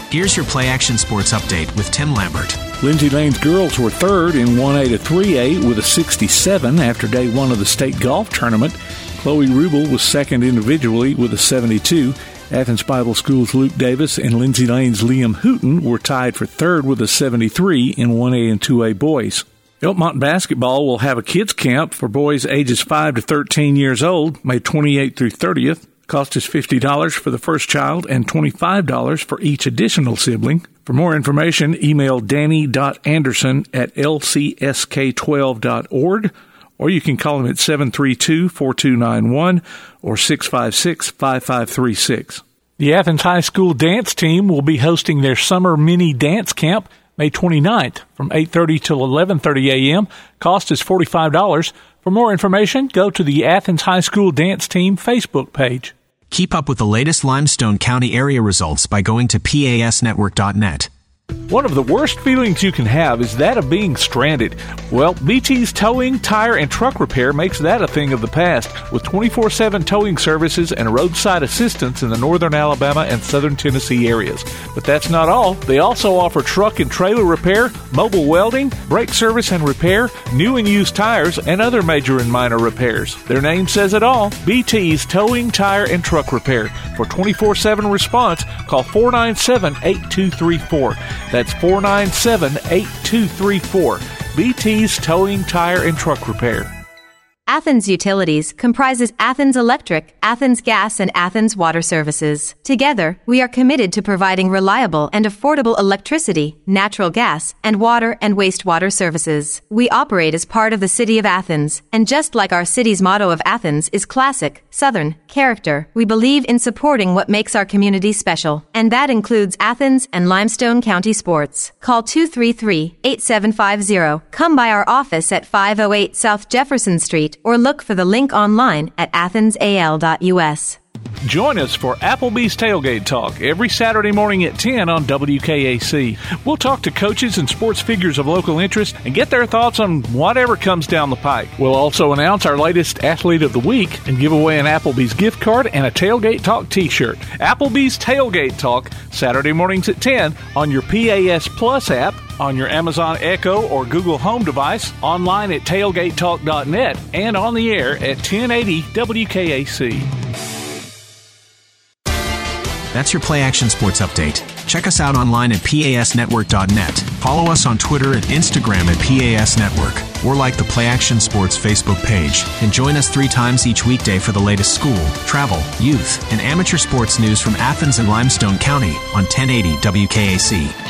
Here's your Play Action Sports Update with Tim Lambert. Lindsay Lane's girls were third in 1A to 3A with a 67 after day one of the state golf tournament. Chloe Rubel was second individually with a 72. Athens Bible School's Luke Davis and Lindsay Lane's Liam Hooton were tied for third with a 73 in 1A and 2A boys. Elkmont Basketball will have a kids camp for boys ages 5 to 13 years old, May 28th through 30th. Cost is $50 for the first child and $25 for each additional sibling. For more information, email danny.anderson@lcsk12.org, or you can call him at 732-4291 or 656-5536. The Athens High School dance team will be hosting their summer mini dance camp May 29th from 8:30 till 11:30 a.m. Cost is $45. For more information, go to the Athens High School Dance Team Facebook page. Keep up with the latest Limestone County area results by going to PASnetwork.net. One of the worst feelings you can have is that of being stranded. Well, BT's Towing, Tire, and Truck Repair makes that a thing of the past, with 24/7 towing services and roadside assistance in the northern Alabama and southern Tennessee areas. But that's not all. They also offer truck and trailer repair, mobile welding, brake service and repair, new and used tires, and other major and minor repairs. Their name says it all, BT's Towing, Tire, and Truck Repair. For 24/7 response, call 497-8234. That's 497-8234. BT's Towing, Tire, and Truck Repair. Athens Utilities comprises Athens Electric, Athens Gas, and Athens Water Services. Together, we are committed to providing reliable and affordable electricity, natural gas, and water and wastewater services. We operate as part of the City of Athens, and just like our city's motto of Athens is classic, Southern, character, we believe in supporting what makes our community special, and that includes Athens and Limestone County sports. Call 233-8750. Come by our office at 508 South Jefferson Street, or look for the link online at athensal.us. Join us for Applebee's Tailgate Talk every Saturday morning at 10 on WKAC. We'll talk to coaches and sports figures of local interest and get their thoughts on whatever comes down the pike. We'll also announce our latest Athlete of the Week and give away an Applebee's gift card and a Tailgate Talk t-shirt. Applebee's Tailgate Talk, Saturday mornings at 10 on your PAS Plus app, on your Amazon Echo or Google Home device, online at tailgatetalk.net, and on the air at 1080 WKAC. That's your Play Action Sports Update. Check us out online at PASnetwork.net. Follow us on Twitter and Instagram at PAS Network, or like the Play Action Sports Facebook page. And join us 3 times each weekday for the latest school, travel, youth, and amateur sports news from Athens and Limestone County on 1080 WKAC.